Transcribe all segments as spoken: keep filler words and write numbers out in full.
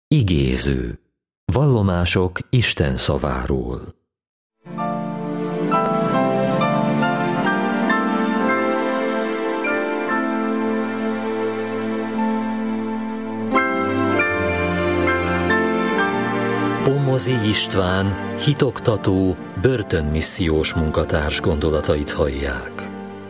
Igéző. Vallomások Isten szaváról. Pomozy István, hitoktató, börtönmissziós munkatárs gondolatait hallják.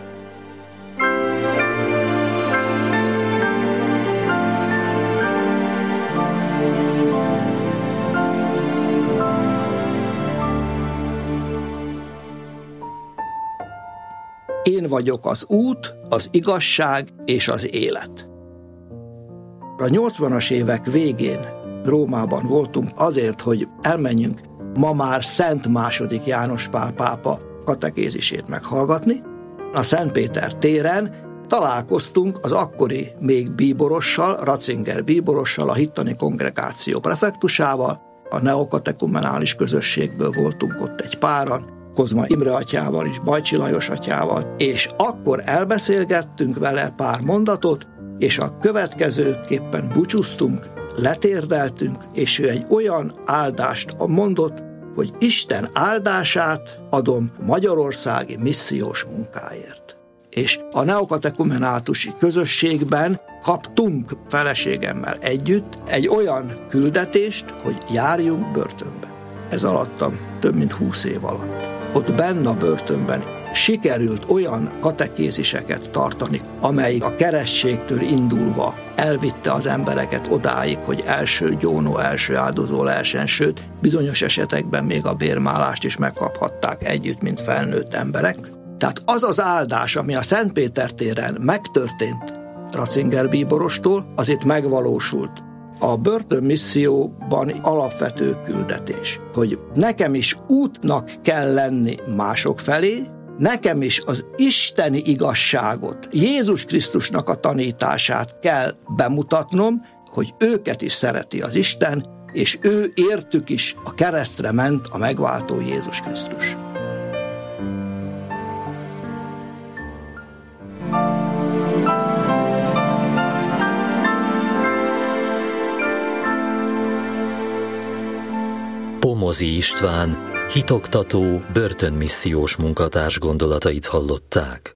Én vagyok az út, az igazság és az élet. A nyolcvanas évek végén Rómában voltunk azért, hogy elmenjünk ma már Szent második János Pál pápa katekézisét meghallgatni. A Szentpéter téren találkoztunk az akkori még bíborossal, Ratzinger bíborossal, a hittani kongregáció prefektusával, a neokatekumenális közösségből voltunk ott egy páran, Kozma Imre atyával és Bajcsi Lajos atyával, és akkor elbeszélgettünk vele pár mondatot, és a következőképpen búcsúztunk, letérdeltünk, és ő egy olyan áldást mondott, hogy Isten áldását adom magyarországi missziós munkáért. És a neokatekumenátusi közösségben kaptunk feleségemmel együtt egy olyan küldetést, hogy járjunk börtönbe. Ez alattam több mint húsz év alatt. Ott benne a börtönben sikerült olyan katekéziseket tartani, amelyik a keresztségtől indulva elvitte az embereket odáig, hogy első gyónó, első áldozó lehessen, sőt, bizonyos esetekben még a bérmálást is megkaphatták együtt, mint felnőtt emberek. Tehát az az áldás, ami a Szentpéter téren megtörtént Ratzinger bíborostól, az itt megvalósult. A börtönmisszióban alapvető küldetés, hogy nekem is útnak kell lenni mások felé, nekem is az isteni igazságot, Jézus Krisztusnak a tanítását kell bemutatnom, hogy őket is szereti az Isten, és ő értük is a keresztre ment a megváltó Jézus Krisztus. Pomozy István, hitoktató, börtönmissziós munkatárs gondolatait hallották.